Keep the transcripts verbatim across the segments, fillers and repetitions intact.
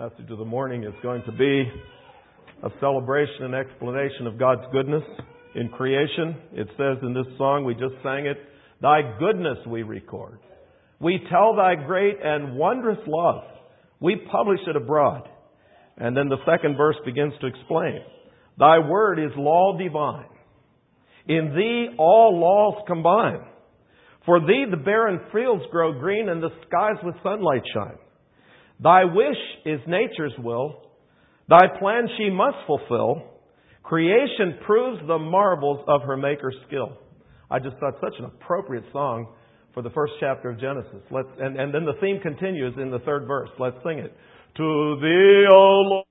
message of the morning is going to be a celebration and explanation of God's goodness in creation. It says in this song, we just sang it, Thy goodness we record. We tell Thy great and wondrous love. We publish it abroad. And then the second verse begins to explain. Thy word is law divine. In Thee all laws combine. For Thee the barren fields grow green and the skies with sunlight shine. Thy wish is nature's will. Thy plan she must fulfill. Creation proves the marvels of her maker's skill. I just thought such an appropriate song for the first chapter of Genesis. Let's, and, and then the theme continues in the third verse. Let's sing it. To Thee, O Lord,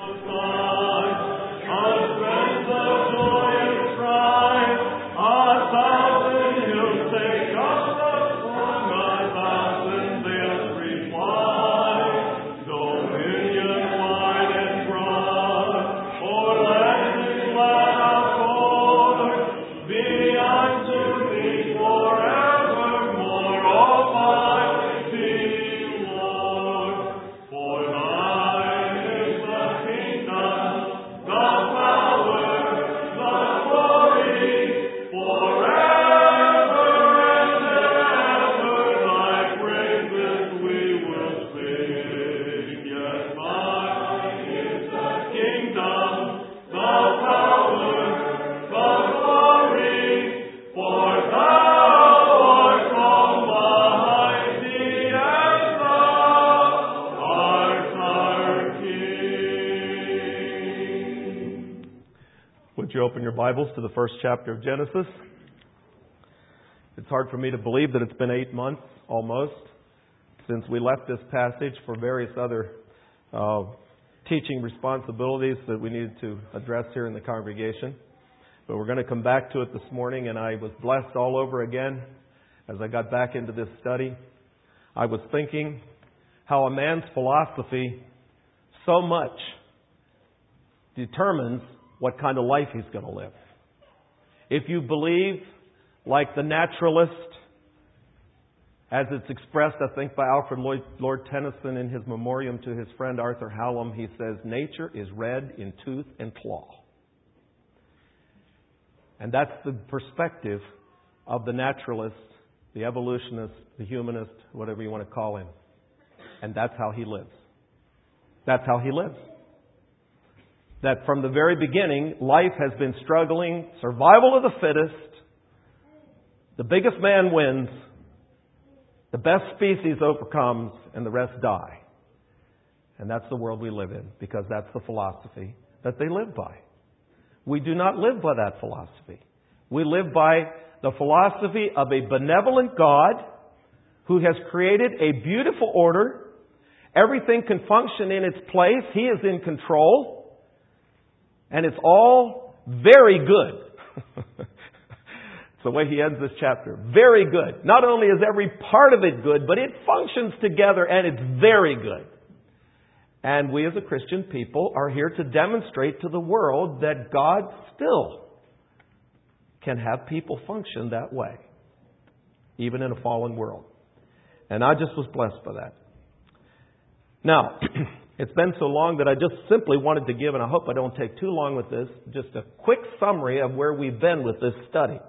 Would you open your Bibles to the first chapter of Genesis? It's hard for me to believe that it's been eight months, almost, since we left this passage for various other uh, teaching responsibilities that we needed to address here in the congregation. But we're going to come back to it this morning, and I was blessed all over again as I got back into this study. I was thinking how a man's philosophy so much determines what kind of life he's going to live. If you believe, like the naturalist, as it's expressed, I think, by Alfred Lloyd, Lord Tennyson in his memoriam to his friend Arthur Hallam, he says, nature is red in tooth and claw. And that's the perspective of the naturalist, the evolutionist, the humanist, whatever you want to call him. And that's how he lives. That's how he lives. That from the very beginning, life has been struggling, survival of the fittest, the biggest man wins, the best species overcomes, and the rest die. And that's the world we live in, because that's the philosophy that they live by. We do not live by that philosophy. We live by the philosophy of a benevolent God who has created a beautiful order. Everything can function in its place. He is in control. And it's all very good. It's the way he ends this chapter. Very good. Not only is every part of it good, but it functions together and it's very good. And we as a Christian people are here to demonstrate to the world that God still can have people function that way, even in a fallen world. And I just was blessed by that. Now, it's been so long that I just simply wanted to give, and I hope I don't take too long with this, just a quick summary of where we've been with this study.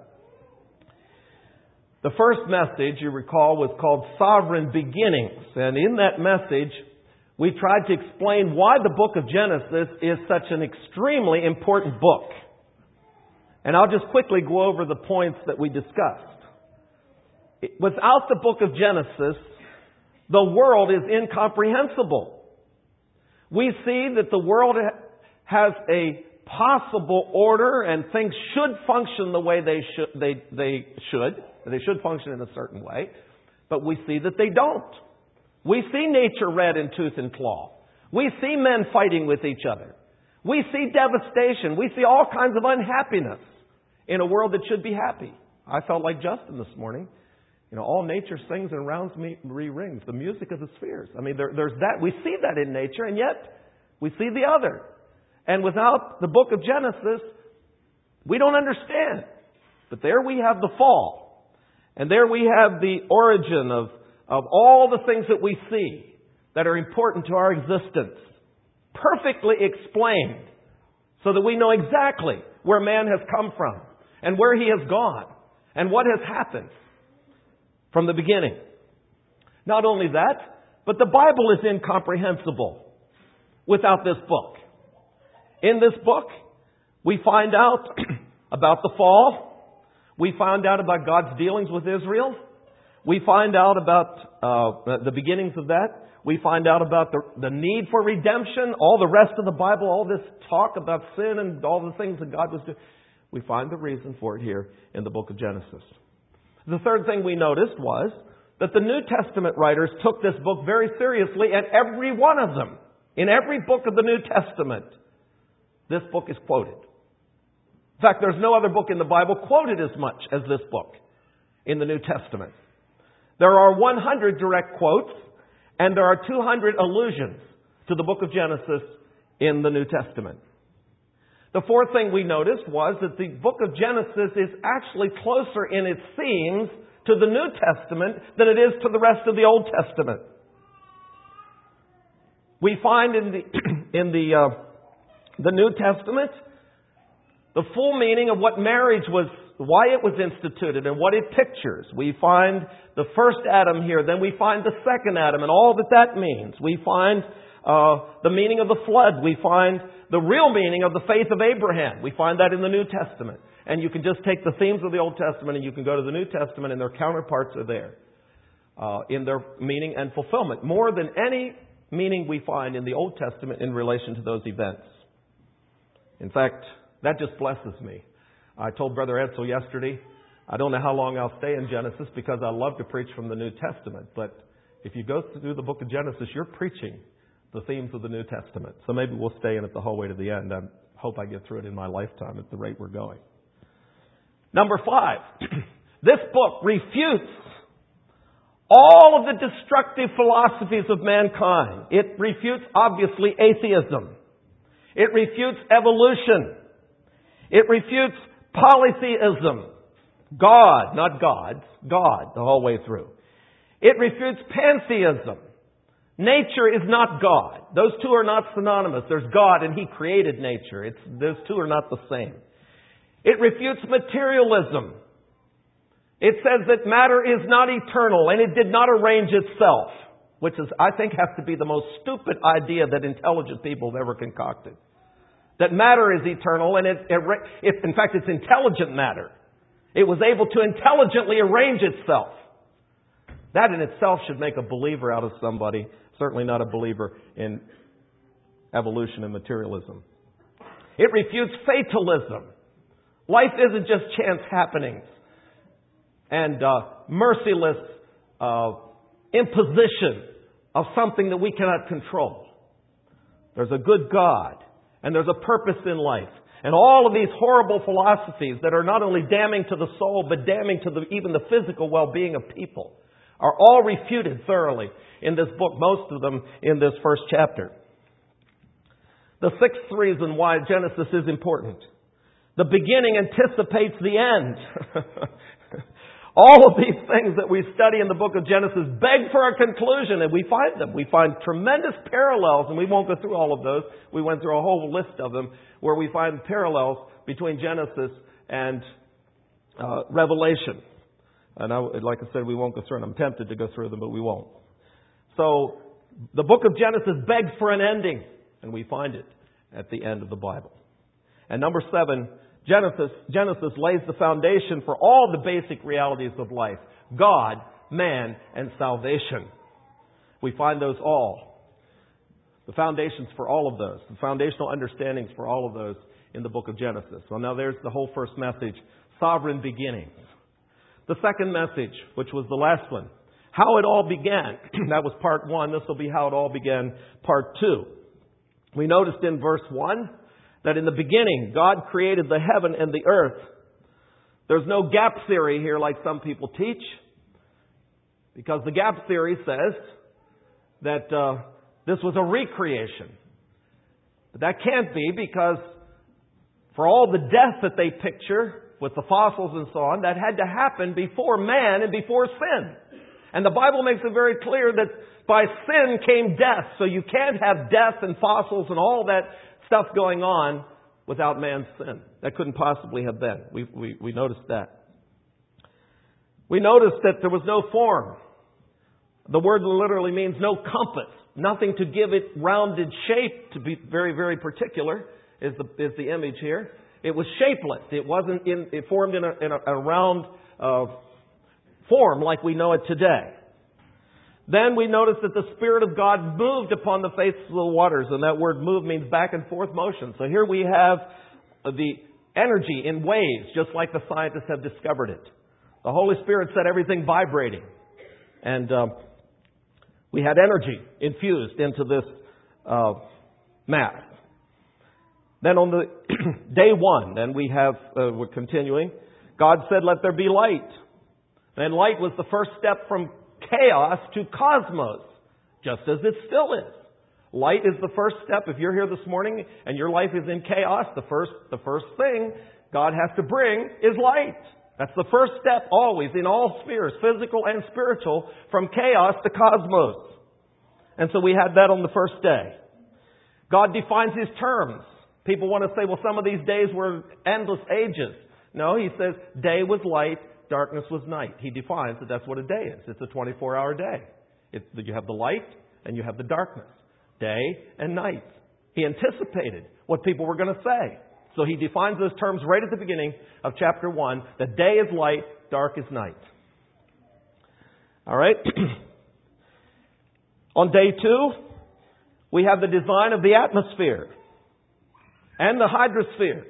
The first message, you recall, was called Sovereign Beginnings. And in that message, we tried to explain why the book of Genesis is such an extremely important book. And I'll just quickly go over the points that we discussed. Without the book of Genesis, the world is incomprehensible. We see that the world has a possible order and things should function the way they should. They, they should. They should function in a certain way. But we see that they don't. We see nature red in tooth and claw. We see men fighting with each other. We see devastation. We see all kinds of unhappiness in a world that should be happy. I felt like Justin this morning. You know, all nature sings and rounds me re-rings. The music of the spheres. I mean, there, there's that. We see that in nature, and yet we see the other. And without the book of Genesis, we don't understand. But there we have the fall. And there we have the origin of, of all the things that we see that are important to our existence. perfectly explained so that we know exactly where man has come from and where he has gone and what has happened from the beginning. Not only that, but the Bible is incomprehensible without this book. In this book, we find out about the fall. We find out about God's dealings with Israel. We find out about uh, the beginnings of that. We find out about the, the need for redemption. All the rest of the Bible, all this talk about sin and all the things that God was doing. We find the reason for it here in the book of Genesis. The third thing we noticed was that the New Testament writers took this book very seriously, and every one of them, in every book of the New Testament, this book is quoted. In fact, there's no other book in the Bible quoted as much as this book in the New Testament. There are one hundred direct quotes, and there are two hundred allusions to the book of Genesis in the New Testament. The fourth thing we noticed was that the book of Genesis is actually closer in its themes to the New Testament than it is to the rest of the Old Testament. We find in the in the uh, the New Testament the full meaning of what marriage was, why it was instituted, and what it pictures. We find the first Adam here, then we find the second Adam, and all that that means. We find uh, the meaning of the flood. We find the real meaning of the faith of Abraham. We find that in the New Testament. And you can just take the themes of the Old Testament and you can go to the New Testament and their counterparts are there uh, in their meaning and fulfillment. More than any meaning we find in the Old Testament in relation to those events. In fact, that just blesses me. I told Brother Edsel yesterday, I don't know how long I'll stay in Genesis because I love to preach from the New Testament. But if you go through the book of Genesis, you're preaching the themes of the New Testament. So maybe we'll stay in it the whole way to the end. I hope I get through it in my lifetime at the rate we're going. Number five, this book refutes all of the destructive philosophies of mankind. It refutes, obviously, atheism. It refutes evolution. It refutes polytheism. God, not gods, God the whole way through. It refutes pantheism. Nature is not God. Those two are not synonymous. There's God and He created nature. It's, those two are not the same. It refutes materialism. It says that matter is not eternal and it did not arrange itself, which is, I think, has to be the most stupid idea that intelligent people have ever concocted. That matter is eternal and it, it, it, in fact, it's intelligent matter. It was able to intelligently arrange itself. That in itself should make a believer out of somebody, certainly not a believer in evolution and materialism. It refutes fatalism. Life isn't just chance happenings and uh, merciless uh, imposition of something that we cannot control. There's a good God and there's a purpose in life. And all of these horrible philosophies that are not only damning to the soul but damning to the, even the physical well-being of people are all refuted thoroughly in this book, most of them in this first chapter. The sixth reason why Genesis is important. The beginning anticipates the end. All of these things that we study in the book of Genesis beg for a conclusion, and we find them. We find tremendous parallels, and we won't go through all of those. We went through a whole list of them where we find parallels between Genesis and uh, Revelation. And I, like I said, we won't go through them. I'm tempted to go through them, but we won't. So the book of Genesis begs for an ending, and we find it at the end of the Bible. And number seven, Genesis, Genesis lays the foundation for all the basic realities of life. God, man, and salvation. We find those all. The foundations for all of those. The foundational understandings for all of those in the book of Genesis. So now there's the whole first message. Sovereign beginnings. The second message, which was the last one. How it all began. That was part one. This will be how it all began, part two. We noticed in verse one that in the beginning, God created the heaven and the earth. There's no gap theory here like some people teach. Because the gap theory says that uh, this was a recreation. But that can't be because for all the death that they picture with the fossils and so on, that had to happen before man and before sin. And the Bible makes it very clear that by sin came death. So you can't have death and fossils and all that stuff going on without man's sin. That couldn't possibly have been. We, we, we noticed that. We noticed that there was no form. The word literally means no compass. Nothing to give it rounded shape, to be very, very particular, is the, is the image here. It was shapeless. It wasn't in, it formed in a, in a, a round uh, form like we know it today. Then we notice that the Spirit of God moved upon the face of the waters. And that word move means back and forth motion. So here we have the energy in waves, just like the scientists have discovered it. The Holy Spirit set everything vibrating. And um, we had energy infused into this uh, mass. Then on the day one, then we have, uh, we're continuing, God said, let there be light. And light was the first step from chaos to cosmos, just as it still is. Light is the first step. If you're here this morning and your life is in chaos, the first, the first thing God has to bring is light. That's the first step always in all spheres, physical and spiritual, from chaos to cosmos. And so we had that on the first day. God defines His terms. People want to say, well, some of these days were endless ages. No, He says, day was light, darkness was night. He defines that that's what a day is. It's a twenty-four hour day. It's, you have the light and you have the darkness. Day and night. He anticipated what people were going to say. So He defines those terms right at the beginning of chapter one. That day is light, dark is night. All right? On day two, we have the design of the atmosphere and the hydrosphere.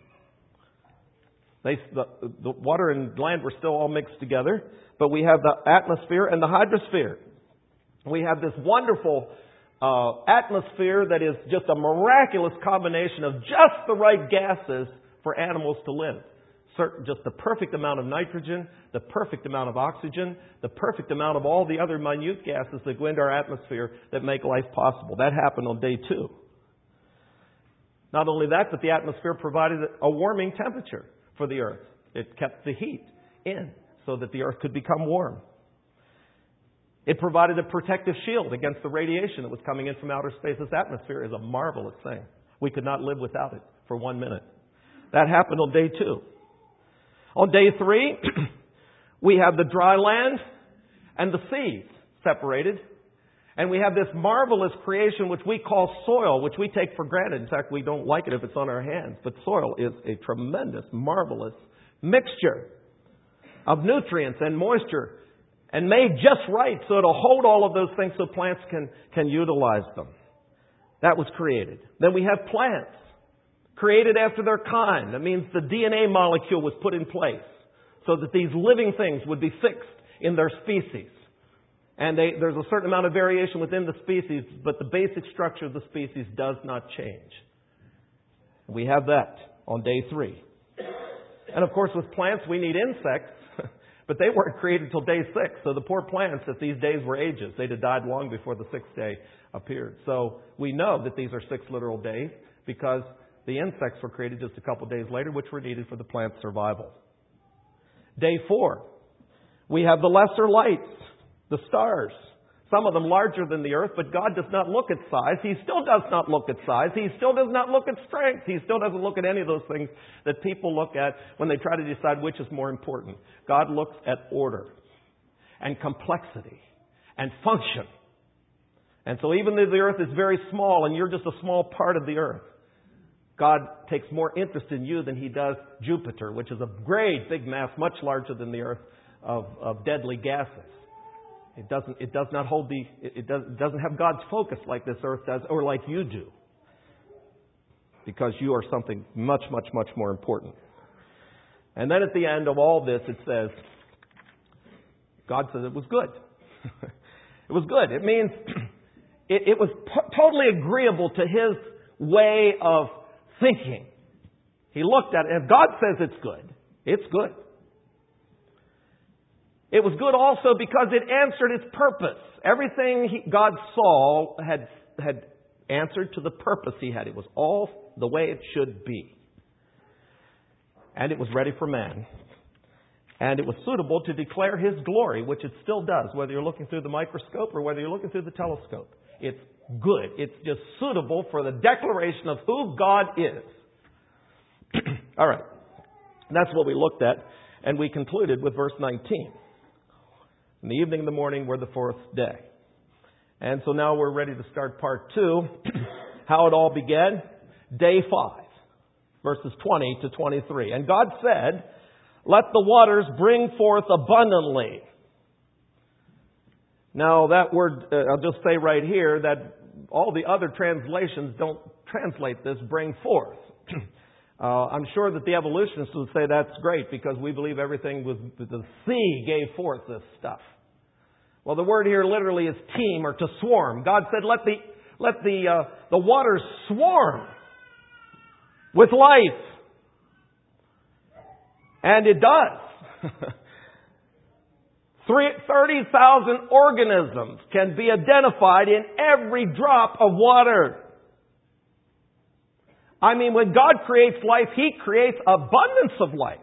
They, the, the water and land were still all mixed together, but we have the atmosphere and the hydrosphere. We have this wonderful uh, atmosphere that is just a miraculous combination of just the right gases for animals to live. Certain, just the perfect amount of nitrogen, the perfect amount of oxygen, the perfect amount of all the other minute gases that go into our atmosphere that make life possible. That happened on day two. Not only that, but the atmosphere provided a warming temperature for the earth. It kept the heat in so that the earth could become warm. It provided a protective shield against the radiation that was coming in from outer space. This atmosphere is a marvelous thing. We could not live without it for one minute. That happened on day two. On day three, we have the dry land and the seas separated. And we have this marvelous creation which we call soil, which we take for granted. In fact, we don't like it if it's on our hands. But soil is a tremendous, marvelous mixture of nutrients and moisture and made just right so it'll hold all of those things so plants can, can utilize them. That was created. Then we have plants created after their kind. That means the D N A molecule was put in place so that these living things would be fixed in their species. And they, there's a certain amount of variation within the species, but the basic structure of the species does not change. We have that on day three. And of course, with plants, we need insects, but they weren't created until day six. So the poor plants at these days were ages. They'd have died long before the sixth day appeared. So we know that these are six literal days because the insects were created just a couple days later, which were needed for the plant's survival. Day four, we have the lesser lights. The stars, some of them larger than the earth, but God does not look at size. He still does not look at size. He still does not look at strength. He still doesn't look at any of those things that people look at when they try to decide which is more important. God looks at order and complexity and function. And so even though the earth is very small and you're just a small part of the earth, God takes more interest in you than He does Jupiter, which is a great big mass, much larger than the earth, of, of deadly gases. It doesn't, it does not hold the, it does, it doesn't have God's focus like this earth does, or like you do. Because you are something much, much, much more important. And then at the end of all this, it says, God says it was good. It was good. It means it, it was p- totally agreeable to His way of thinking. He looked at it, and if God says it's good, it's good. It was good also because it answered its purpose. Everything he, God saw had, had answered to the purpose He had. It was all the way it should be. And it was ready for man. And it was suitable to declare His glory, which it still does, whether you're looking through the microscope or whether you're looking through the telescope. It's good. It's just suitable for the declaration of who God is. All right. That's what we looked at, and we concluded with verse nineteen. In the evening and the morning were the fourth day. And so now we're ready to start part two. How it all began. Day five, verses twenty to twenty-three. And God said, "Let the waters bring forth abundantly." Now that word, uh, I'll just say right here that all the other translations don't translate this bring forth. Uh, I'm sure that the evolutionists would say that's great because we believe everything was, the sea gave forth this stuff. Well, the word here literally is teem or to swarm. God said, let the, let the, uh, the waters swarm with life. And it does. thirty thousand organisms can be identified in every drop of water. I mean, when God creates life, He creates abundance of life.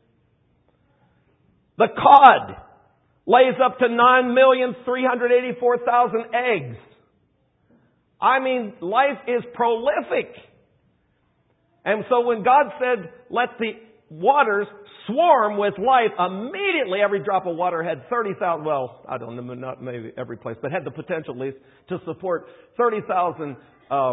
The cod lays up to nine million three hundred eighty-four thousand eggs. I mean, life is prolific. And so when God said, let the waters swarm with life, immediately every drop of water had thirty thousand, well, I don't know, not maybe every place, but had the potential at least to support thirty thousand uh,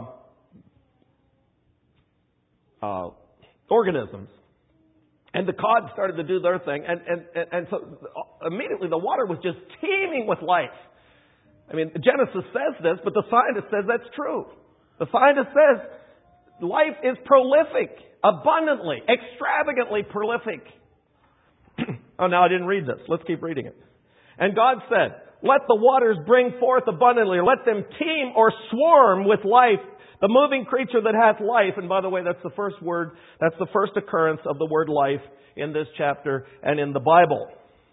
uh, organisms. And the cod started to do their thing. And, and, and, and so immediately the water was just teeming with life. I mean, Genesis says this, but the scientist says that's true. The scientist says life is prolific, abundantly, extravagantly prolific. Oh, now I didn't read this. Let's keep reading it. And God said, let the waters bring forth abundantly, or let them teem or swarm with life. The moving creature that hath life, and by the way, that's the first word, that's the first occurrence of the word life in this chapter and in the Bible.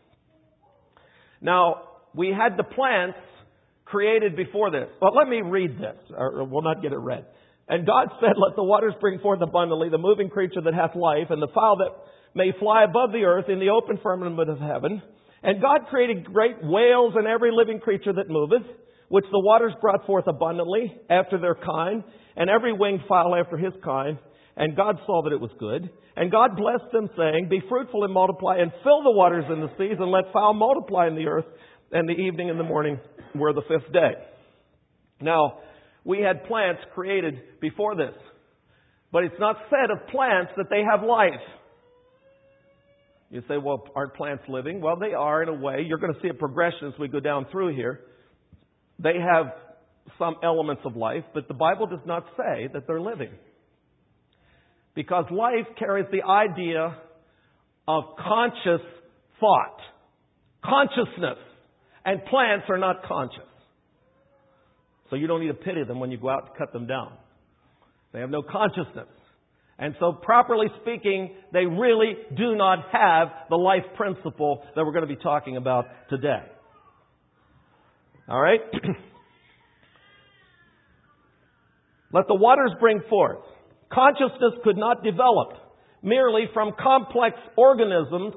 Now, we had the plants created before this. Well, let me read this, or we'll not get it read. And God said, let the waters bring forth abundantly the moving creature that hath life, and the fowl that may fly above the earth in the open firmament of heaven. And God created great whales and every living creature that moveth, which the waters brought forth abundantly after their kind, and every winged fowl after his kind. And God saw that it was good. And God blessed them, saying, be fruitful and multiply, and fill the waters in the seas, and let fowl multiply in the earth. And the evening and the morning were the fifth day. Now, we had plants created before this. But it's not said of plants that they have life. You say, well, aren't plants living? Well, they are in a way. You're going to see a progression as we go down through here. They have some elements of life, but the Bible does not say that they're living. Because life carries the idea of conscious thought, consciousness, and plants are not conscious. So you don't need to pity them when you go out to cut them down. They have no consciousness. And so, properly speaking, they really do not have the life principle that we're going to be talking about today. All right? Let the waters bring forth. Consciousness could not develop merely from complex organisms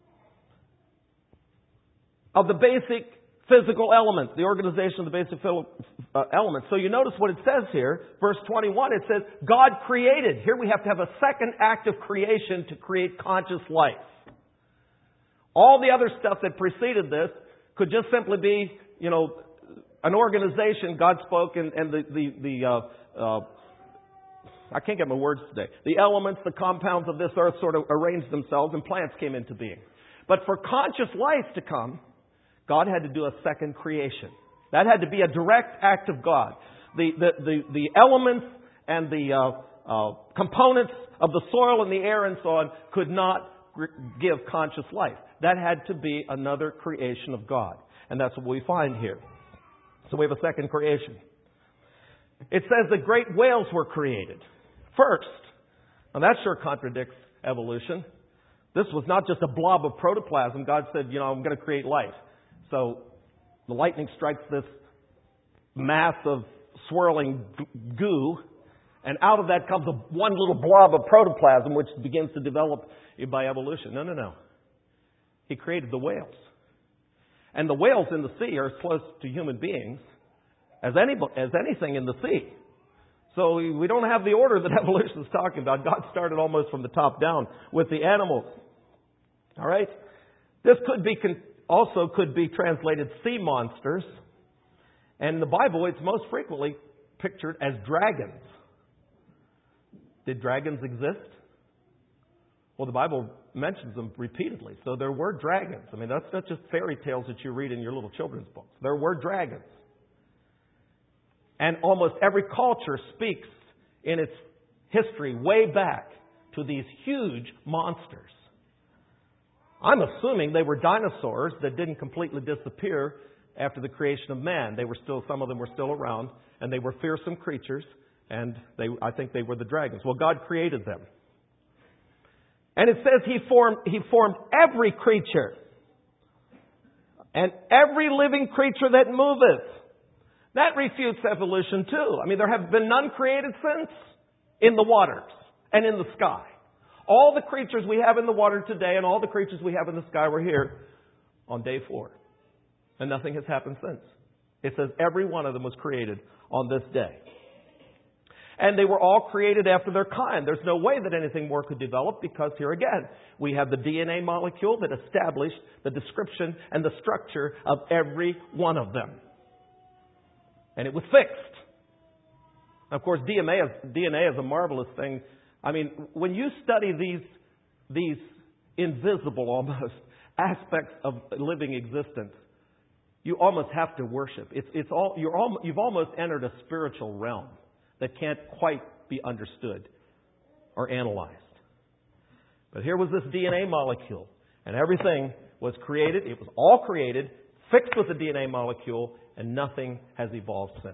of the basic physical elements, the organization of the basic uh, elements. So you notice what it says here, verse twenty-one, it says, God created. Here we have to have a second act of creation to create conscious life. All the other stuff that preceded this could just simply be, you know, an organization. God spoke and, and the, the, the uh, uh, I can't get my words today. The elements, the compounds of this earth sort of arranged themselves and plants came into being. But for conscious life to come, God had to do a second creation. That had to be a direct act of God. The, the, the, the elements and the uh, uh, components of the soil and the air and so on could not give conscious life. That had to be another creation of God. And that's what we find here. So we have a second creation. It says that great whales were created first. Now that sure contradicts evolution. This was not just a blob of protoplasm. God said, you know, I'm going to create life. So the lightning strikes this mass of swirling goo, and out of that comes a, one little blob of protoplasm, which begins to develop by evolution. No, no, no. He created the whales. And the whales in the sea are as close to human beings as any, as anything in the sea. So we don't have the order that evolution is talking about. God started almost from the top down with the animals. All right? This could be also could be translated sea monsters. And in the Bible, it's most frequently pictured as dragons. Did dragons exist? Well, the Bible mentions them repeatedly. So there were dragons. I mean, that's not just fairy tales that you read in your little children's books. There were dragons. And almost every culture speaks in its history way back to these huge monsters. I'm assuming they were dinosaurs that didn't completely disappear after the creation of man. They were still, some of them were still around, and they were fearsome creatures, and they, I think they were the dragons. Well, God created them. And it says He formed, He formed every creature and every living creature that moveth. That refutes evolution too. I mean, there have been none created since in the waters and in the sky. All the creatures we have in the water today and all the creatures we have in the sky were here on day four. And nothing has happened since. It says every one of them was created on this day. And they were all created after their kind. There's no way that anything more could develop because here again, we have the D N A molecule that established the description and the structure of every one of them. And it was fixed. Of course, D N A is, D N A is a marvelous thing. I mean, when you study these, these invisible almost aspects of living existence, you almost have to worship. It's, it's all, you're al- you've almost entered a spiritual realm that can't quite be understood or analyzed. But here was this D N A molecule, and everything was created. It was all created, fixed with the D N A molecule, and nothing has evolved since.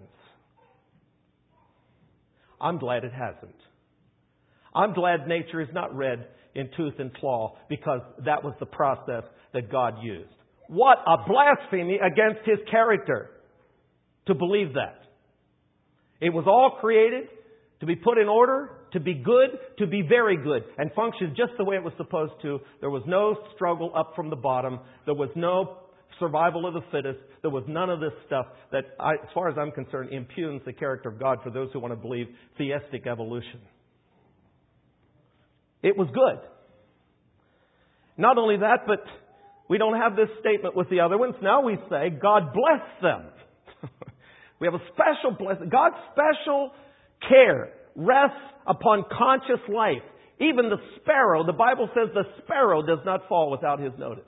I'm glad it hasn't. I'm glad nature is not red in tooth and claw because that was the process that God used. What a blasphemy against His character to believe that. It was all created to be put in order, to be good, to be very good, and function just the way it was supposed to. There was no struggle up from the bottom. There was no survival of the fittest. There was none of this stuff that, I, as far as I'm concerned, impugns the character of God for those who want to believe theistic evolution. It was good. Not only that, but we don't have this statement with the other ones. Now we say, God bless them. We have a special blessing. God's special care rests upon conscious life. Even the sparrow, the Bible says the sparrow does not fall without His notice.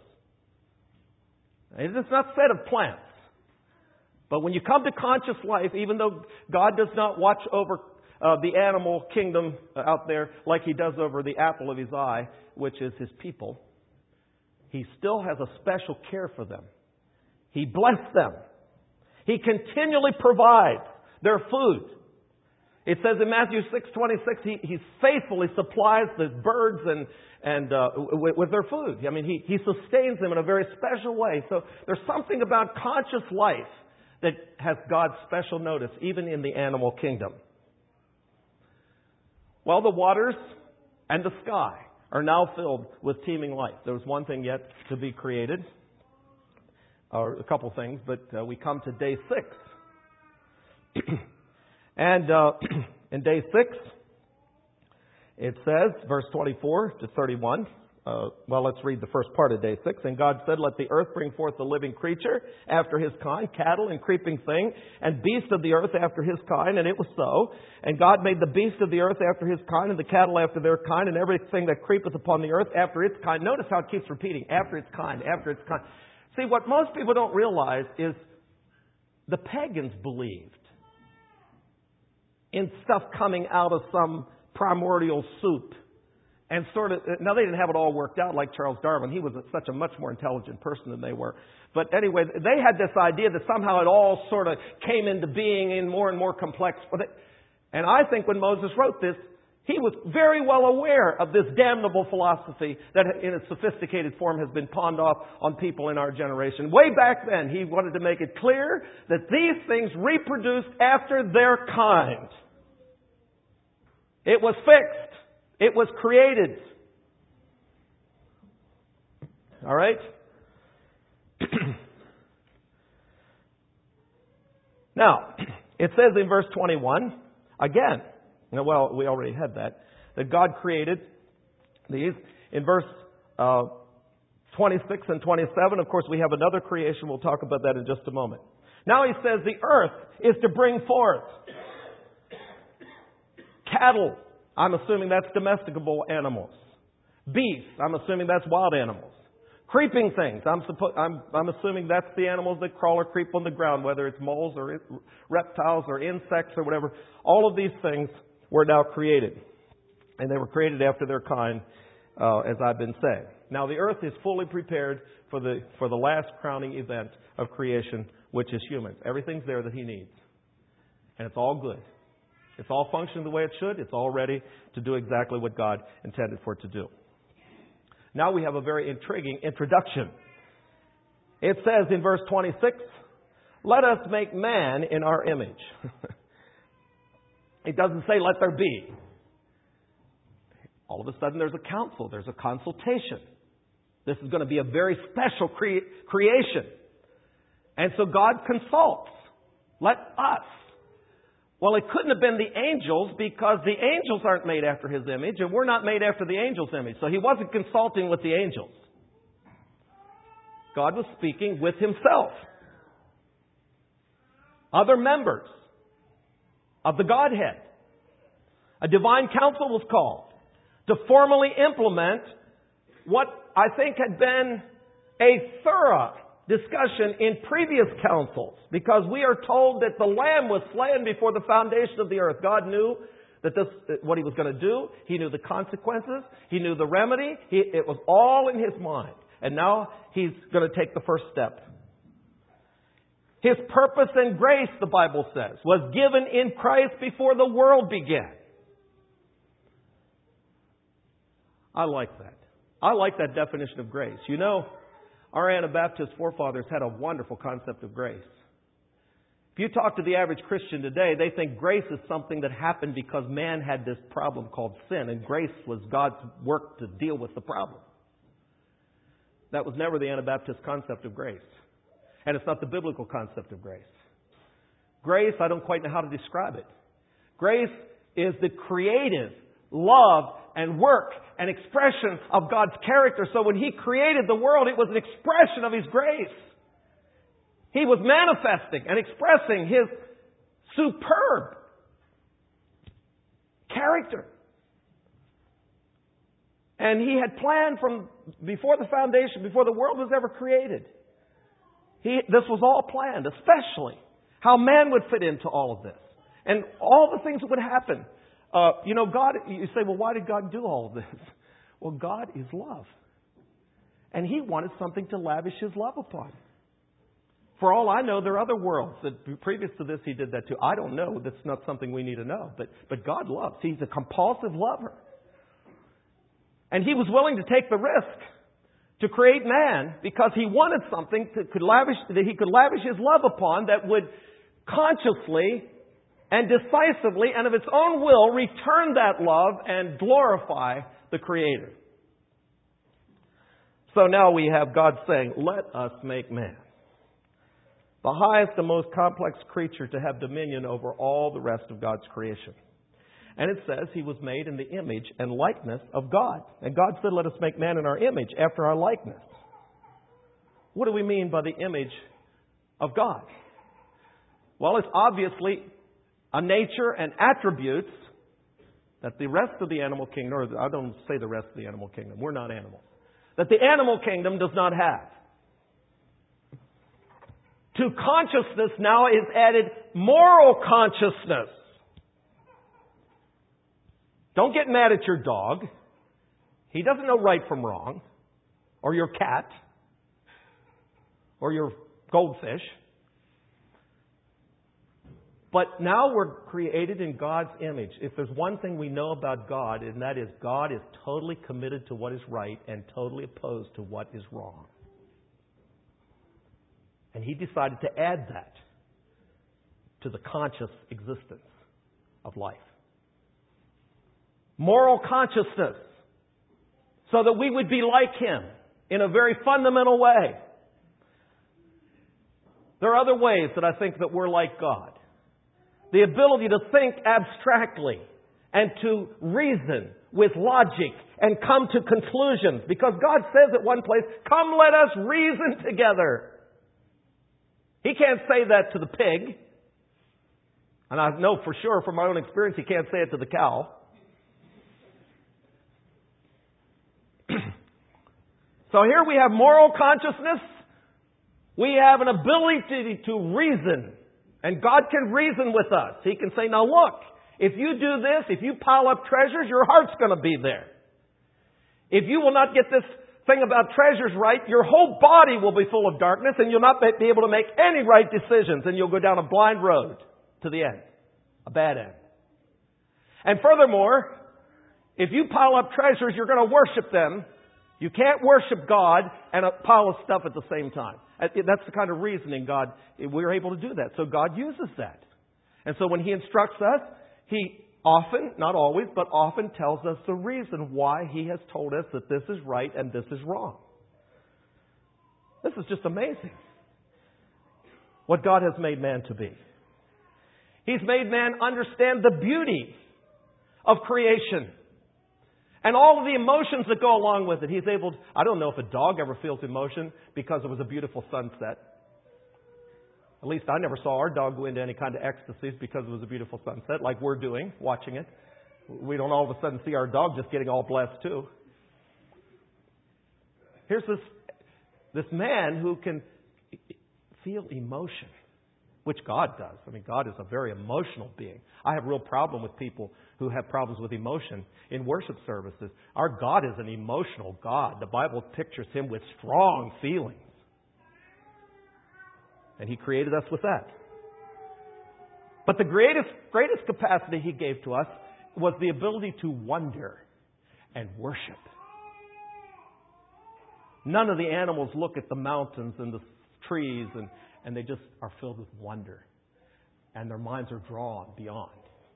It is not said of plants. But when you come to conscious life, even though God does not watch over uh, the animal kingdom out there like He does over the apple of His eye, which is His people, He still has a special care for them. He blessed them. He continually provides their food. It says in Matthew six twenty-six, He, he faithfully supplies the birds and, and uh, with, with their food. I mean, he, he sustains them in a very special way. So there's something about conscious life that has God's special notice, even in the animal kingdom. Well, the waters and the sky are now filled with teeming life. There was one thing yet to be created, or a couple things, but uh, we come to day six. and uh, in day six, it says, verse twenty-four to thirty-one, uh, well, let's read the first part of day six. And God said, let the earth bring forth the living creature after his kind, cattle and creeping thing, and beast of the earth after his kind. And it was so. And God made the beast of the earth after his kind, and the cattle after their kind, and everything that creepeth upon the earth after its kind. Notice how it keeps repeating, after its kind, after its kind. See, what most people don't realize is the pagans believed in stuff coming out of some primordial soup. And sort of, now they didn't have it all worked out like Charles Darwin. He was such a much more intelligent person than they were. But anyway, they had this idea that somehow it all sort of came into being in more and more complex. And I think when Moses wrote this, he was very well aware of this damnable philosophy that in its sophisticated form has been pawned off on people in our generation. Way back then, he wanted to make it clear that these things reproduced after their kind. It was fixed. It was created. All right? Now, it says in verse twenty-one, again, well, we already had that, that God created these. In verse uh, twenty-six and twenty-seven, of course, we have another creation. We'll talk about that in just a moment. Now he says the earth is to bring forth cattle. I'm assuming that's domesticable animals. Beasts. I'm assuming that's wild animals. Creeping things. I'm, suppo- I'm, I'm assuming that's the animals that crawl or creep on the ground, whether it's moles or it, reptiles or insects or whatever. All of these things were now created. And they were created after their kind, uh, as I've been saying. Now the earth is fully prepared for the, for the last crowning event of creation, which is humans. Everything's there that He needs. And it's all good. It's all functioning the way it should. It's all ready to do exactly what God intended for it to do. Now we have a very intriguing introduction. It says in verse twenty-six, let us make man in our image. It doesn't say let there be. All of a sudden there's a council. There's a consultation. This is going to be a very special cre- creation. And so God consults. Let us. Well, it couldn't have been the angels because the angels aren't made after His image and we're not made after the angels' image. So He wasn't consulting with the angels. God was speaking with Himself. Other members of the Godhead. A divine council was called to formally implement what I think had been a thorough discussion in previous councils, because we are told that the Lamb was slain before the foundation of the earth. God knew that this, what He was going to do. He knew the consequences. He knew the remedy. He, it was all in His mind. And now He's going to take the first step. His purpose and grace, the Bible says, was given in Christ before the world began. I like that. I like that definition of grace. You know, our Anabaptist forefathers had a wonderful concept of grace. If you talk to the average Christian today, they think grace is something that happened because man had this problem called sin, and grace was God's work to deal with the problem. That was never the Anabaptist concept of grace. And it's not the biblical concept of grace. Grace, I don't quite know how to describe it. Grace is the creative love and work and expression of God's character. So when He created the world, it was an expression of His grace. He was manifesting and expressing His superb character. And He had planned from before the foundation, before the world was ever created. He, this was all planned, especially how man would fit into all of this. And all the things that would happen. Uh, you know, God, you say, well, why did God do all of this? Well, God is love. And He wanted something to lavish His love upon. For all I know, there are other worlds that previous to this He did that too. I don't know. That's not something we need to know. But, but God loves. He's a compulsive lover. And He was willing to take the risk to create man because He wanted something to, could lavish, that He could lavish His love upon that would consciously and decisively and of its own will return that love and glorify the Creator. So now we have God saying, let us make man. The highest and most complex creature to have dominion over all the rest of God's creation. And it says He was made in the image and likeness of God. And God said, let us make man in our image, after our likeness. What do we mean by the image of God? Well, it's obviously a nature and attributes that the rest of the animal kingdom, or I don't say the rest of the animal kingdom, we're not animals, that the animal kingdom does not have. To consciousness now is added moral consciousness. Don't get mad at your dog. He doesn't know right from wrong. Or your cat. Or your goldfish. But now we're created in God's image. If there's one thing we know about God, and that is God is totally committed to what is right and totally opposed to what is wrong. And He decided to add that to the conscious existence of life. Moral consciousness, so that we would be like Him in a very fundamental way. There are other ways that I think that we're like God. The ability to think abstractly and to reason with logic and come to conclusions. Because God says at one place, come let us reason together. He can't say that to the pig. And I know for sure from my own experience he can't say it to the cow. So here we have moral consciousness. We have an ability to reason. And God can reason with us. He can say, now look, if you do this, if you pile up treasures, your heart's going to be there. If you will not get this thing about treasures right, your whole body will be full of darkness and you'll not be able to make any right decisions and you'll go down a blind road to the end. A bad end. And furthermore, if you pile up treasures, you're going to worship them. You can't worship God and a pile of stuff at the same time. That's the kind of reasoning God, we're able to do that. So God uses that. And so when He instructs us, He often, not always, but often tells us the reason why He has told us that this is right and this is wrong. This is just amazing. What God has made man to be. He's made man understand the beauty of creation. And all of the emotions that go along with it. He's able to, I don't know if a dog ever feels emotion because it was a beautiful sunset. At least I never saw our dog go into any kind of ecstasies because it was a beautiful sunset, like we're doing, watching it. We don't all of a sudden see our dog just getting all blessed too. Here's this, this man who can feel emotion, which God does. I mean, God is a very emotional being. I have a real problem with people who have problems with emotion in worship services. Our God is an emotional God. The Bible pictures Him with strong feelings. And He created us with that. But the greatest, greatest capacity He gave to us was the ability to wonder and worship. None of the animals look at the mountains and the trees and, and they just are filled with wonder. And their minds are drawn beyond.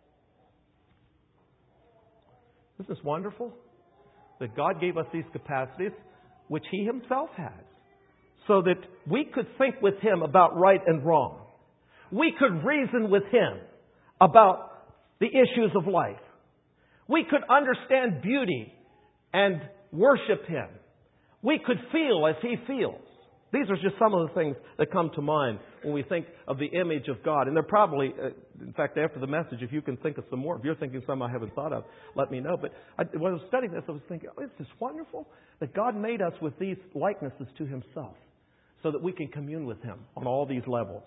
Isn't this wonderful? That God gave us these capacities, which He Himself has, so that we could think with Him about right and wrong. We could reason with Him about the issues of life. We could understand beauty and worship Him. We could feel as He feels. These are just some of the things that come to mind when we think of the image of God. And they're probably, uh, in fact, after the message, if you can think of some more, if you're thinking some I haven't thought of, let me know. But I, when I was studying this, I was thinking, oh, it's just wonderful that God made us with these likenesses to Himself so that we can commune with Him on all these levels.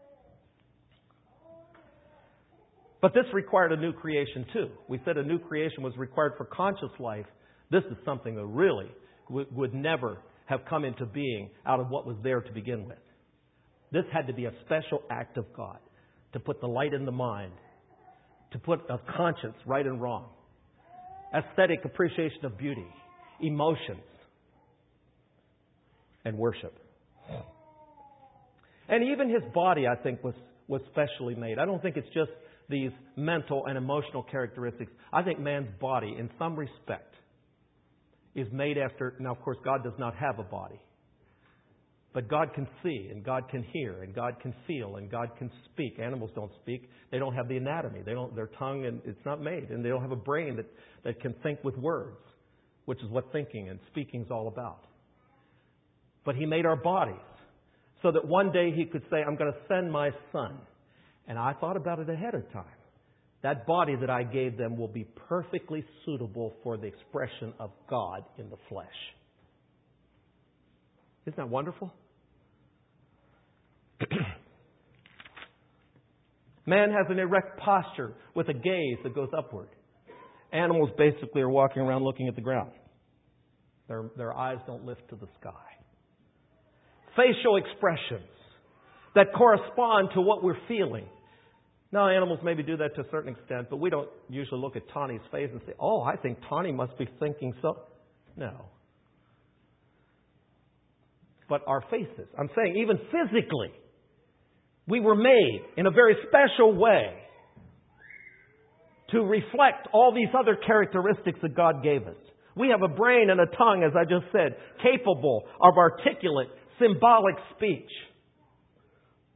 But this required a new creation too. We said a new creation was required for conscious life. This is something that really w- would never have come into being out of what was there to begin with. This had to be a special act of God to put the light in the mind, to put a conscience right and wrong, aesthetic appreciation of beauty, emotions, and worship. And even His body, I think, was, was specially made. I don't think it's just these mental and emotional characteristics. I think man's body, in some respect, is made after... Now, of course, God does not have a body. But God can see, and God can hear, and God can feel, and God can speak. Animals don't speak. They don't have the anatomy. They don't. Their tongue, and it's not made. And they don't have a brain that, that can think with words, which is what thinking and speaking is all about. But He made our bodies so that one day He could say, I'm going to send my Son. And I thought about it ahead of time. That body that I gave them will be perfectly suitable for the expression of God in the flesh. Isn't that wonderful? Man has an erect posture with a gaze that goes upward. Animals basically are walking around looking at the ground. Their, their eyes don't lift to the sky. Facial expressions that correspond to what we're feeling. Now, animals maybe do that to a certain extent, but we don't usually look at Tawny's face and say, oh, I think Tawny must be thinking so. No. But our faces, I'm saying even physically, we were made in a very special way to reflect all these other characteristics that God gave us. We have a brain and a tongue, as I just said, capable of articulate, symbolic speech.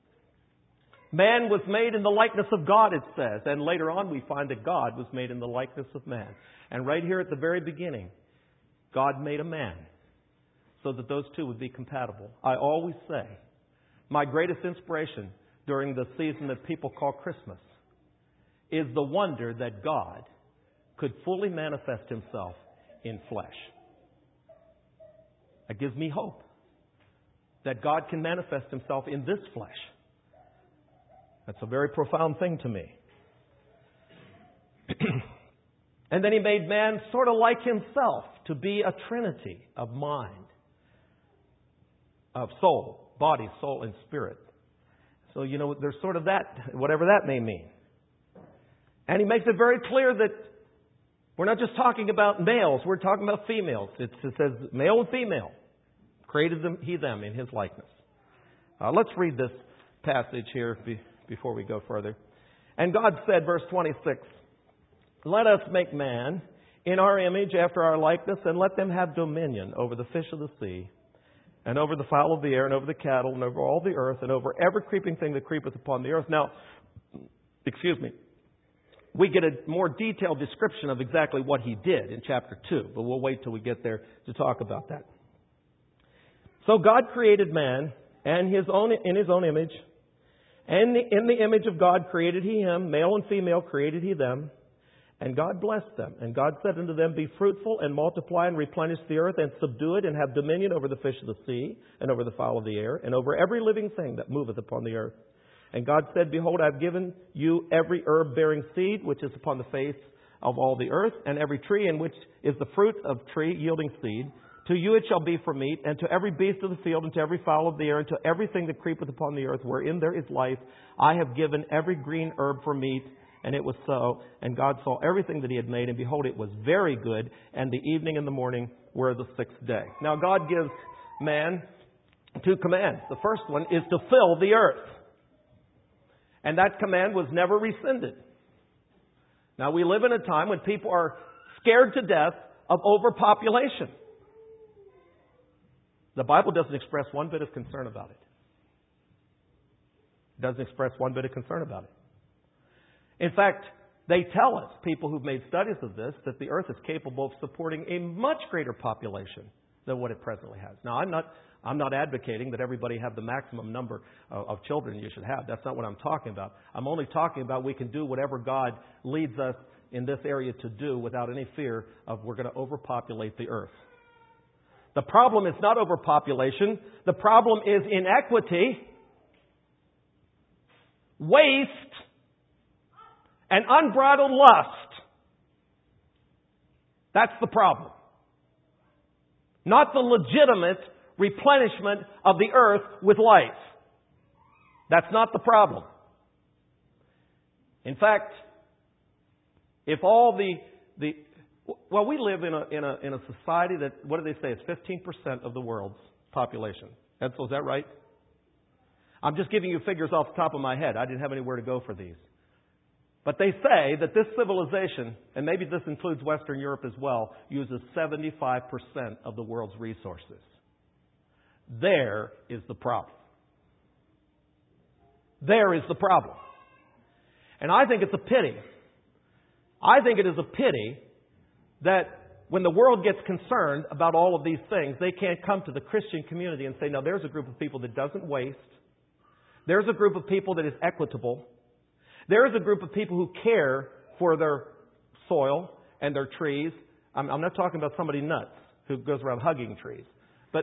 Man was made in the likeness of God, it says. And later on we find that God was made in the likeness of man. And right here at the very beginning, God made a man so that those two would be compatible. I always say, my greatest inspiration during the season that people call Christmas is the wonder that God could fully manifest Himself in flesh. That gives me hope that God can manifest Himself in this flesh. That's a very profound thing to me. And then He made man sort of like Himself, to be a trinity of mind, of soul, body, soul, and spirit. So, you know, there's sort of that, whatever that may mean. And He makes it very clear that we're not just talking about males, we're talking about females. It says male and female created them, He them in His likeness. Uh, let's read this passage here be, before we go further. And God said, verse twenty-six, let us make man in our image after our likeness, and let them have dominion over the fish of the sea, and over the fowl of the air, and over the cattle, and over all the earth, and over every creeping thing that creepeth upon the earth. Now, excuse me, we get a more detailed description of exactly what He did in chapter two, but we'll wait till we get there to talk about that. So God created man and his own in His own image, and in the image of God created He him, male and female created He them. And God blessed them. And God said unto them, be fruitful and multiply and replenish the earth and subdue it and have dominion over the fish of the sea and over the fowl of the air and over every living thing that moveth upon the earth. And God said, behold, I have given you every herb bearing seed which is upon the face of all the earth, and every tree in which is the fruit of tree yielding seed. To you it shall be for meat, and to every beast of the field, and to every fowl of the air, and to everything that creepeth upon the earth, wherein there is life, I have given every green herb for meat. And it was so. And God saw everything that He had made, and behold, it was very good. And the evening and the morning were the sixth day. Now God gives man two commands. The first one is to fill the earth. And that command was never rescinded. Now we live in a time when people are scared to death of overpopulation. The Bible doesn't express one bit of concern about it. It doesn't express one bit of concern about it. In fact, they tell us, people who've made studies of this, that the earth is capable of supporting a much greater population than what it presently has. Now, I'm not, I'm not advocating that everybody have the maximum number of, of children you should have. That's not what I'm talking about. I'm only talking about we can do whatever God leads us in this area to do without any fear of we're going to overpopulate the earth. The problem is not overpopulation. The problem is inequity, waste, and unbridled lust. That's the problem. Not the legitimate replenishment of the earth with life. That's not the problem. In fact, if all the the well, we live in a in a in a society that, what do they say? It's fifteen percent of the world's population. And so is that right? I'm just giving you figures off the top of my head. I didn't have anywhere to go for these. But they say that this civilization, and maybe this includes Western Europe as well, uses seventy-five percent of the world's resources. There is the problem. There is the problem. And I think it's a pity. I think it is a pity that when the world gets concerned about all of these things, they can't come to the Christian community and say, no, there's a group of people that doesn't waste. There's a group of people that is equitable. There is a group of people who care for their soil and their trees. I'm, I'm not talking about somebody nuts who goes around hugging trees. But,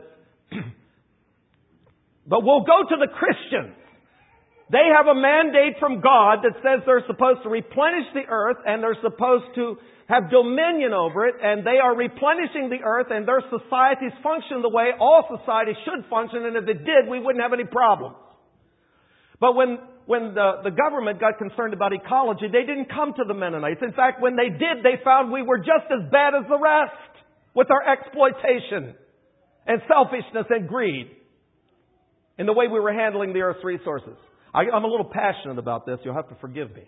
but we'll go to the Christians. They have a mandate from God that says they're supposed to replenish the earth and they're supposed to have dominion over it, and they are replenishing the earth, and their societies function the way all societies should function, and if it did, we wouldn't have any problems. But when When the, the government got concerned about ecology, they didn't come to the Mennonites. In fact, when they did, they found we were just as bad as the rest with our exploitation and selfishness and greed in the way we were handling the earth's resources. I, I'm a little passionate about this. You'll have to forgive me.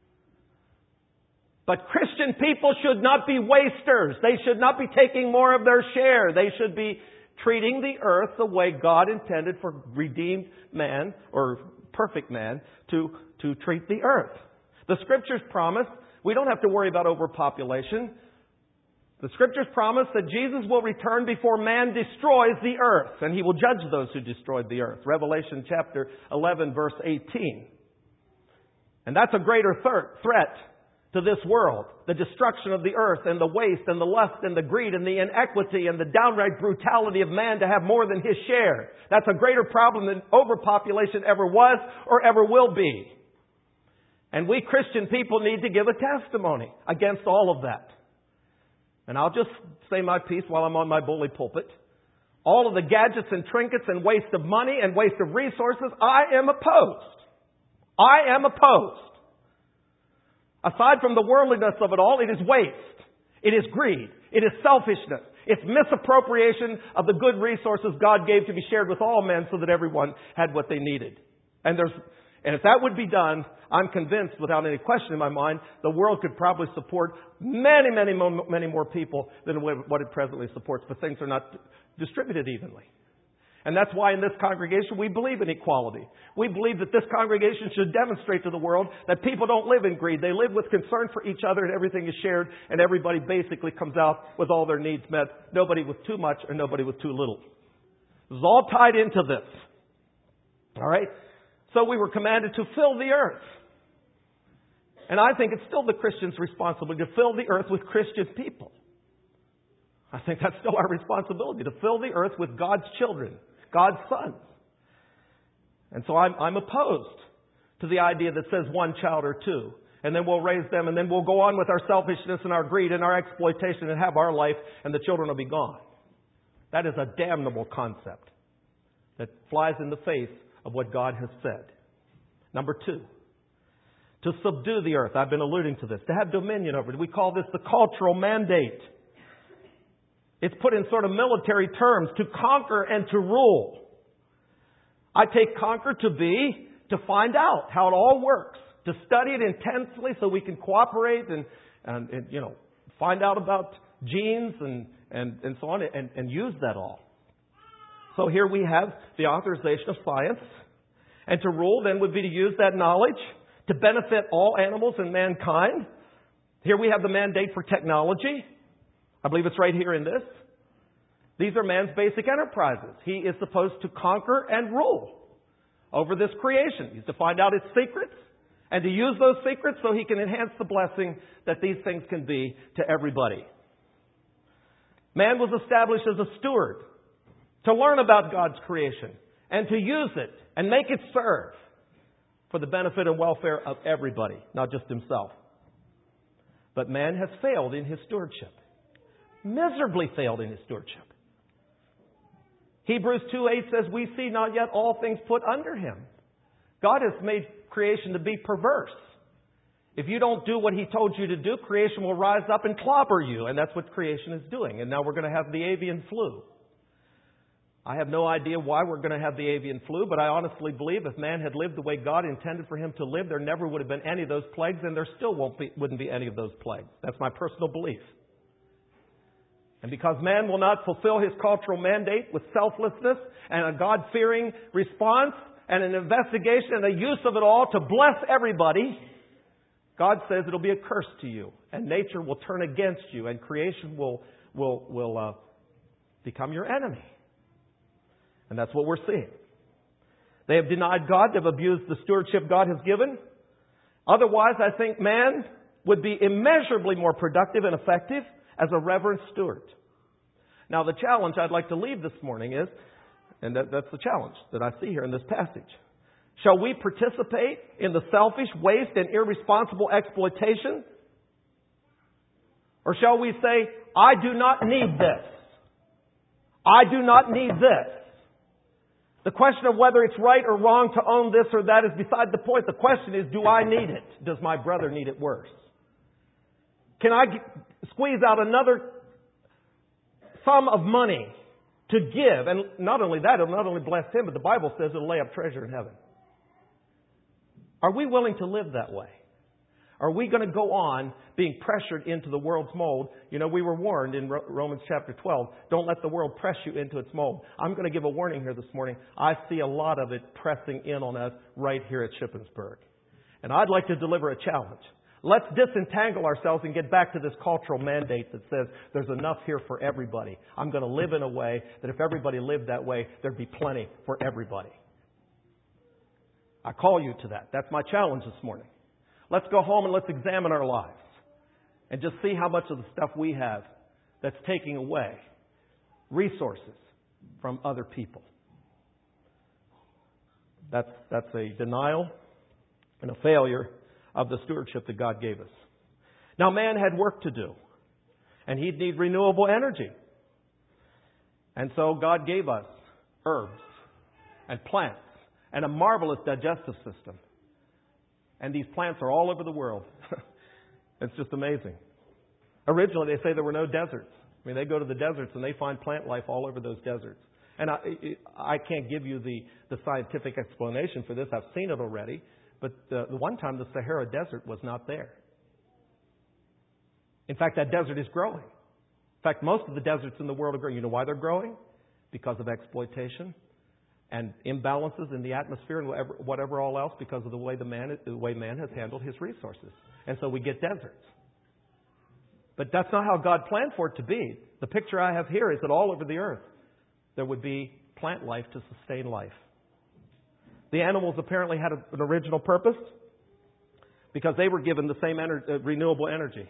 But Christian people should not be wasters. They should not be taking more of their share. They should be treating the earth the way God intended for redeemed man or perfect man to, to treat the earth. The Scriptures promise we don't have to worry about overpopulation. The Scriptures promise that Jesus will return before man destroys the earth, and He will judge those who destroyed the earth. Revelation chapter eleven, verse eighteen. And that's a greater thir- threat to this world. The destruction of the earth and the waste and the lust and the greed and the inequity and the downright brutality of man to have more than his share. That's a greater problem than overpopulation ever was or ever will be. And we Christian people need to give a testimony against all of that. And I'll just say my piece while I'm on my bully pulpit. All of the gadgets and trinkets and waste of money and waste of resources, I am opposed. I am opposed. Aside from the worldliness of it all, it is waste. It is greed. It is selfishness. It's misappropriation of the good resources God gave to be shared with all men so that everyone had what they needed. And there's, and if that would be done, I'm convinced without any question in my mind, the world could probably support many, many, many more people than what it presently supports. But things are not distributed evenly. And that's why in this congregation we believe in equality. We believe that this congregation should demonstrate to the world that people don't live in greed. They live with concern for each other and everything is shared and everybody basically comes out with all their needs met. Nobody with too much or nobody with too little. This is all tied into this. All right? So we were commanded to fill the earth. And I think it's still the Christian's responsibility to fill the earth with Christian people. I think that's still our responsibility, to fill the earth with God's children, God's sons. And so I'm, I'm opposed to the idea that says one child or two. And then we'll raise them and then we'll go on with our selfishness and our greed and our exploitation and have our life and the children will be gone. That is a damnable concept that flies in the face of what God has said. Number two, to subdue the earth. I've been alluding to this. To have dominion over it. We call this the cultural mandate. It's put in sort of military terms, to conquer and to rule. I take conquer to be to find out how it all works, to study it intensely so we can cooperate and, and, and you know, find out about genes and, and, and so on and, and use that all. So here we have the authorization of science. And to rule then would be to use that knowledge to benefit all animals and mankind. Here we have the mandate for technology. I believe it's right here in this. These are man's basic enterprises. He is supposed to conquer and rule over this creation. He's to find out its secrets and to use those secrets so he can enhance the blessing that these things can be to everybody. Man was established as a steward to learn about God's creation and to use it and make it serve for the benefit and welfare of everybody, not just himself. But man has failed in his stewardship. Miserably failed in his stewardship. Hebrews two eight says, we see not yet all things put under him. God has made creation to be perverse. If you don't do what he told you to do, creation will rise up and clobber you. And that's what creation is doing. And now we're going to have the avian flu. I have no idea why we're going to have the avian flu, but I honestly believe if man had lived the way God intended for him to live, there never would have been any of those plagues, and there still won't be, wouldn't be any of those plagues. That's my personal belief. And because man will not fulfill his cultural mandate with selflessness and a God-fearing response and an investigation and a use of it all to bless everybody, God says it'll be a curse to you. And nature will turn against you and creation will, will, will uh, become your enemy. And that's what we're seeing. They have denied God. They've abused the stewardship God has given. Otherwise, I think man would be immeasurably more productive and effective as a reverent steward. Now, the challenge I'd like to leave this morning is, and that, that's the challenge that I see here in this passage. Shall we participate in the selfish, waste, and irresponsible exploitation? Or shall we say, I do not need this. I do not need this. The question of whether it's right or wrong to own this or that is beside the point. The question is, do I need it? Does my brother need it worse? Can I squeeze out another sum of money to give? And not only that, it'll not only bless him, but the Bible says it'll lay up treasure in heaven. Are we willing to live that way? Are we going to go on being pressured into the world's mold? You know, we were warned in Romans chapter twelve, don't let the world press you into its mold. I'm going to give a warning here this morning. I see a lot of it pressing in on us right here at Shippensburg. And I'd like to deliver a challenge. Let's disentangle ourselves and get back to this cultural mandate that says there's enough here for everybody. I'm going to live in a way that if everybody lived that way, there'd be plenty for everybody. I call you to that. That's my challenge this morning. Let's go home and let's examine our lives and just see how much of the stuff we have that's taking away resources from other people. That's, that's a denial and a failure of the stewardship that God gave us. Now, man had work to do, and he'd need renewable energy. And so God gave us herbs and plants and a marvelous digestive system. And these plants are all over the world. It's just amazing. Originally, they say there were no deserts. I mean, they go to the deserts and they find plant life all over those deserts. And I, I can't give you the, the scientific explanation for this. I've seen it already. But the, the one time the Sahara Desert was not there. In fact, that desert is growing. In fact, most of the deserts in the world are growing. You know why they're growing? Because of exploitation and imbalances in the atmosphere and whatever, whatever all else, because of the way the man the way man has handled his resources. And so we get deserts. But that's not how God planned for it to be. The picture I have here is that all over the earth there would be plant life to sustain life. The animals apparently had an original purpose because they were given the same ener- uh, renewable energy.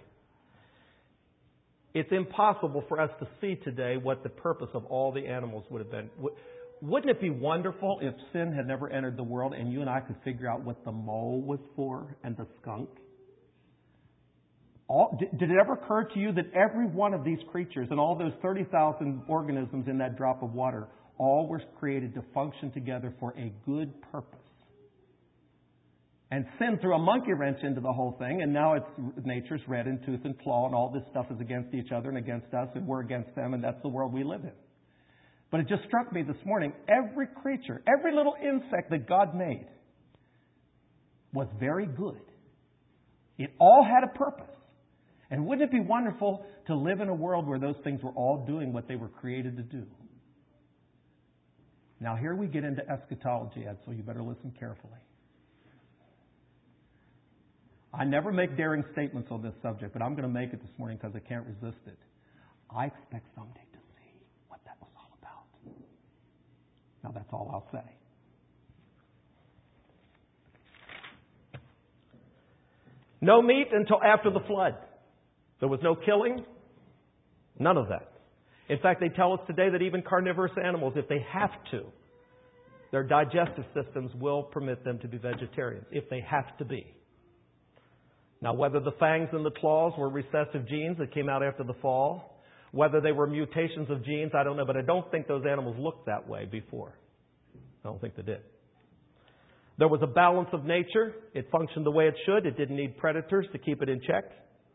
It's impossible for us to see today what the purpose of all the animals would have been. Wouldn't it be wonderful if sin had never entered the world and you and I could figure out what the mole was for and the skunk? All, did, did it ever occur to you that every one of these creatures and all those thirty thousand organisms in that drop of water all were created to function together for a good purpose? And sin threw a monkey wrench into the whole thing, and now it's nature's red in tooth and claw, and all this stuff is against each other and against us, and we're against them, and that's the world we live in. But it just struck me this morning, every creature, every little insect that God made was very good. It all had a purpose. And wouldn't it be wonderful to live in a world where those things were all doing what they were created to do? Now here we get into eschatology, Ed, so you better listen carefully. I never make daring statements on this subject, but I'm going to make it this morning because I can't resist it. I expect someday to see what that was all about. Now that's all I'll say. No meat until after the flood. There was no killing. None of that. In fact, they tell us today that even carnivorous animals, if they have to, their digestive systems will permit them to be vegetarians, if they have to be. Now, whether the fangs and the claws were recessive genes that came out after the fall, whether they were mutations of genes, I don't know, but I don't think those animals looked that way before. I don't think they did. There was a balance of nature. It functioned the way it should. It didn't need predators to keep it in check.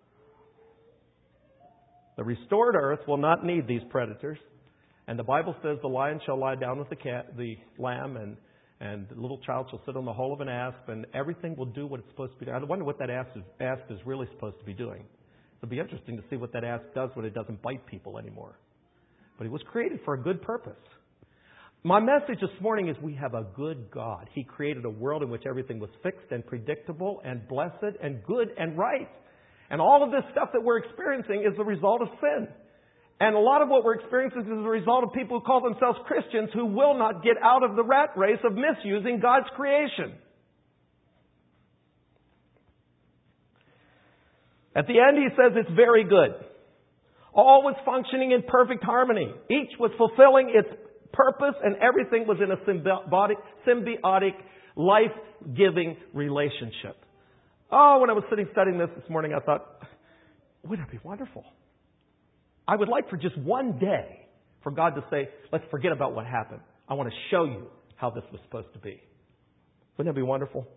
The restored earth will not need these predators. And the Bible says the lion shall lie down with the cat, the lamb, and And the little child shall sit on the hole of an asp, and everything will do what it's supposed to be doing. I wonder what that asp is, asp is really supposed to be doing. It'll be interesting to see what that asp does when it doesn't bite people anymore. But it was created for a good purpose. My message this morning is we have a good God. He created a world in which everything was fixed and predictable and blessed and good and right. And all of this stuff that we're experiencing is the result of sin. And a lot of what we're experiencing is a result of people who call themselves Christians who will not get out of the rat race of misusing God's creation. At the end, he says it's very good. All was functioning in perfect harmony. Each was fulfilling its purpose, and everything was in a symbiotic, symbiotic life-giving relationship. Oh, when I was sitting studying this this morning, I thought, wouldn't it be wonderful? I would like for just one day for God to say, let's forget about what happened. I want to show you how this was supposed to be. Wouldn't that be wonderful?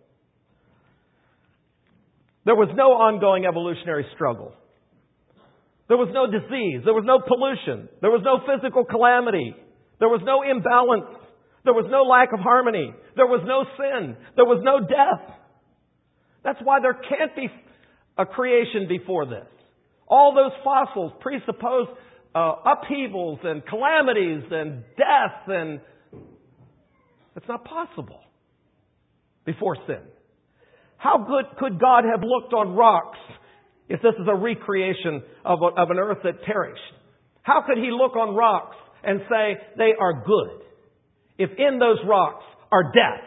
There was no ongoing evolutionary struggle. There was no disease. There was no pollution. There was no physical calamity. There was no imbalance. There was no lack of harmony. There was no sin. There was no death. That's why there can't be a creation before this. All those fossils presuppose uh, upheavals and calamities and death, and it's not possible before sin. How good could God have looked on rocks if this is a recreation of, a, of an earth that perished? How could He look on rocks and say they are good if in those rocks are death?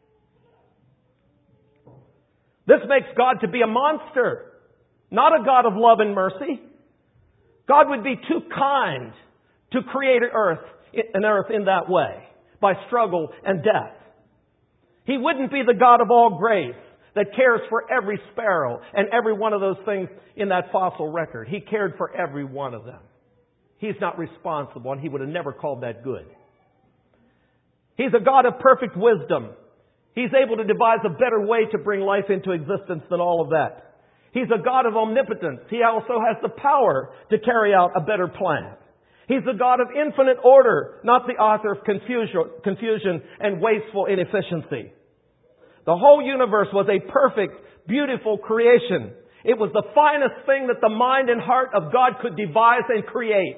This makes God to be a monster, not a God of love and mercy. God would be too kind to create an earth, an earth in that way, by struggle and death. He wouldn't be the God of all grace that cares for every sparrow and every one of those things in that fossil record. He cared for every one of them. He's not responsible, and He would have never called that good. He's a God of perfect wisdom. He's able to devise a better way to bring life into existence than all of that. He's a God of omnipotence. He also has the power to carry out a better plan. He's the God of infinite order, not the author of confusion, confusion and wasteful inefficiency. The whole universe was a perfect, beautiful creation. It was the finest thing that the mind and heart of God could devise and create.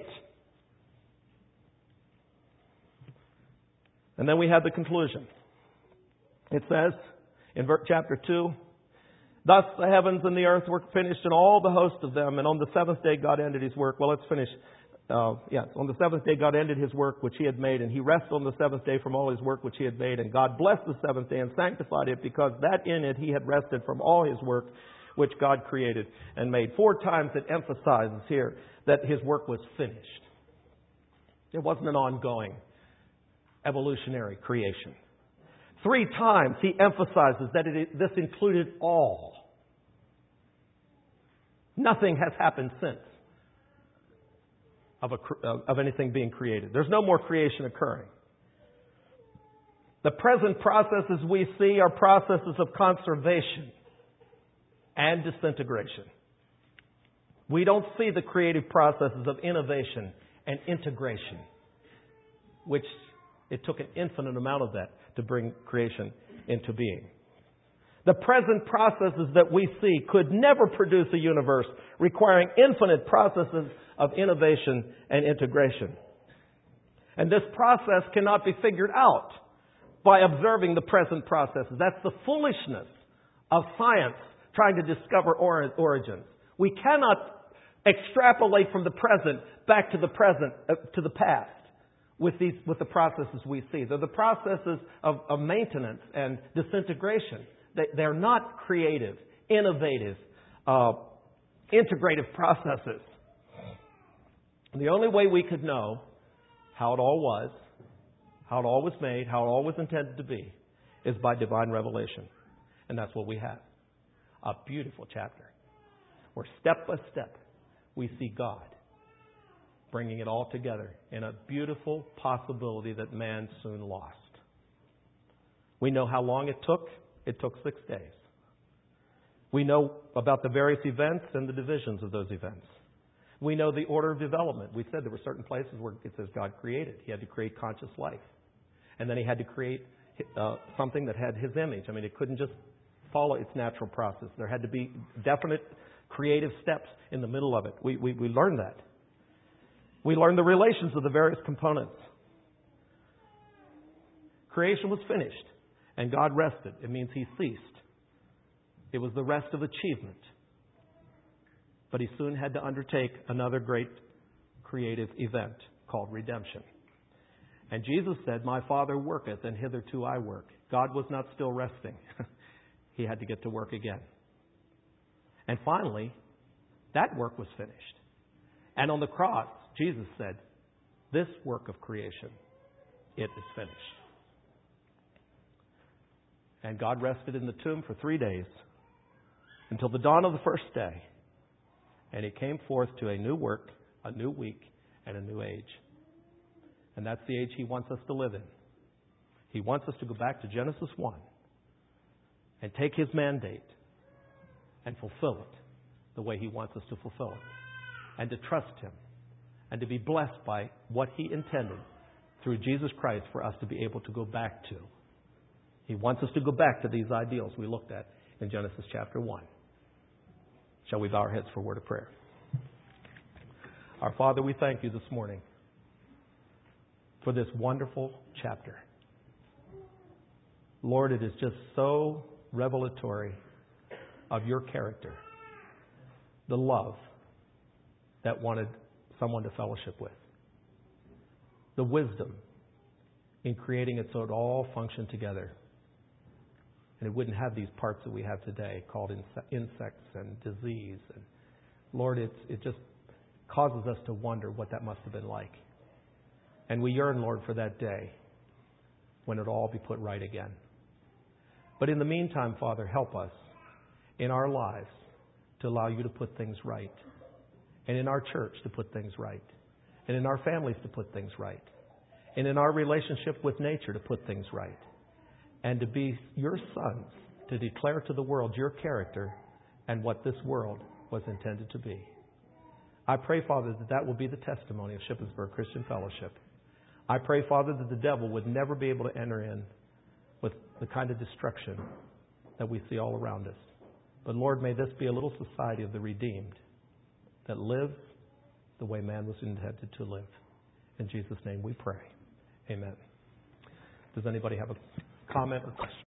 And then we have the conclusion. It says in chapter two, thus the heavens and the earth were finished and all the host of them. And on the seventh day God ended His work. Well, let's finish. Uh, yeah, on the seventh day God ended His work which He had made, and He rested on the seventh day from all His work which He had made. And God blessed the seventh day and sanctified it, because that in it He had rested from all His work which God created and made. Four times it emphasizes here that His work was finished. It wasn't an ongoing evolutionary creation. Three times He emphasizes that it, this included all. Nothing has happened since of, a, of anything being created. There's no more creation occurring. The present processes we see are processes of conservation and disintegration. We don't see the creative processes of innovation and integration, which it took an infinite amount of that to bring creation into being. The present processes that we see could never produce a universe requiring infinite processes of innovation and integration. And this process cannot be figured out by observing the present processes. That's the foolishness of science trying to discover origins. We cannot extrapolate from the present back to the present, uh, to the past with these, with the processes we see. They're the processes of, of maintenance and disintegration. They, they're not creative, innovative, uh, integrative processes. The only way we could know how it all was, how it all was made, how it all was intended to be, is by divine revelation. And that's what we have. A beautiful chapter where step by step we see God bringing it all together in a beautiful possibility that man soon lost. We know how long it took. It took six days. We know about the various events and the divisions of those events. We know the order of development. We said there were certain places where it says God created. He had to create conscious life. And then He had to create uh, something that had His image. I mean, it couldn't just follow its natural process. There had to be definite creative steps in the middle of it. We, we, we learned that. We learned the relations of the various components. Creation was finished, and God rested. It means He ceased. It was the rest of achievement. But He soon had to undertake another great creative event called redemption. And Jesus said, "My Father worketh, and hitherto I work." God was not still resting. He had to get to work again. And finally, that work was finished. And on the cross, Jesus said, "This work of creation, it is finished." And God rested in the tomb for three days until the dawn of the first day. And He came forth to a new work, a new week, and a new age. And that's the age He wants us to live in. He wants us to go back to Genesis one and take His mandate and fulfill it the way He wants us to fulfill it. And to trust Him. And to be blessed by what He intended through Jesus Christ for us to be able to go back to. He wants us to go back to these ideals we looked at in Genesis chapter one. Shall we bow our heads for a word of prayer? Our Father, we thank you this morning for this wonderful chapter. Lord, it is just so revelatory of your character, the love that wanted someone to fellowship with, the wisdom in creating it so it all functioned together. And it wouldn't have these parts that we have today called insects and disease. And Lord, it's, it just causes us to wonder what that must have been like. And we yearn, Lord, for that day when it'll all be put right again. But in the meantime, Father, help us in our lives to allow you to put things right. And in our church to put things right. And in our families to put things right. And in our relationship with nature to put things right. And to be your sons, to declare to the world your character and what this world was intended to be. I pray, Father, that that will be the testimony of Shippensburg Christian Fellowship. I pray, Father, that the devil would never be able to enter in with the kind of destruction that we see all around us. But Lord, may this be a little society of the redeemed that lives the way man was intended to live. In Jesus' name we pray. Amen. Does anybody have a comment or question?